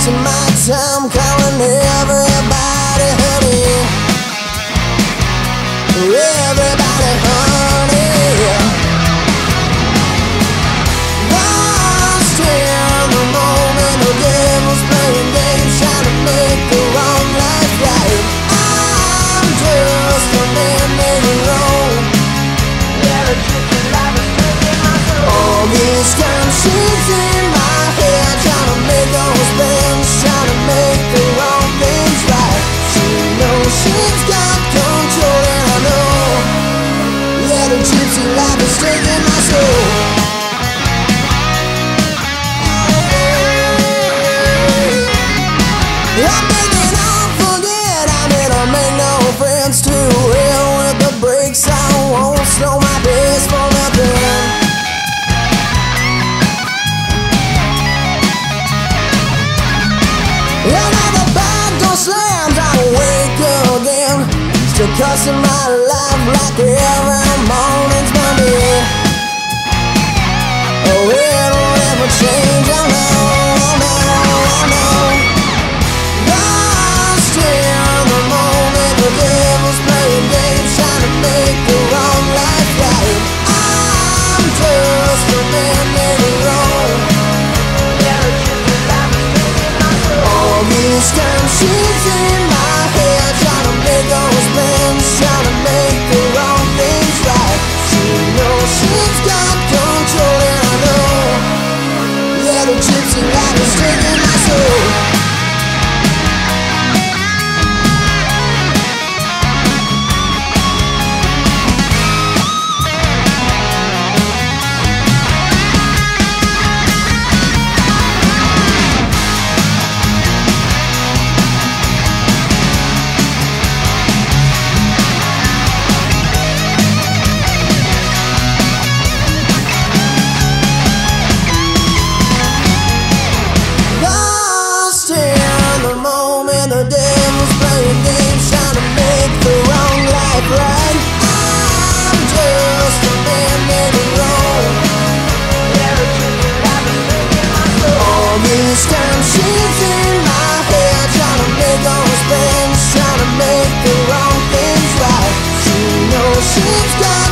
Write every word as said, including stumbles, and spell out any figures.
wasting my time calling everybody honey. Everybody honey. Lost in the moment, the devil's playing games, trying to make the wrong life right. I'm just a man making wrong. Yeah, the gypsy life is taking my soul. All these conscience in my head, trying to make those bends, trying to make the wrong things right. She knows she's got control, and I know, yeah, the gypsy life is taking my soul. I'm making all forget, I mean I make no friends. Too real with the breaks, I won't slow my pace for nothing. And now the back door slams, I wake again, still cussing my life like every morning's Monday. Oh, it won't ever change, I know, I know, I know. Lost in the moment, the devil's playing games, trying to make the wrong life right. I'm just a man making wrong. Yeah, the gypsy life is taking my soul. All these conscience in my head, trying to make those bends, trying to make the wrong things right. She knows she's got control, and I know, yeah, the gypsy life is taking my soul. Lost in the moment, the devil's playing games, trying to make the wrong life right. I'm just a man making wrong. Yeah, the gypsy life is taking my soul. All these conscience in my head, trying to make those bends, trying to make the wrong things right. She knows she's got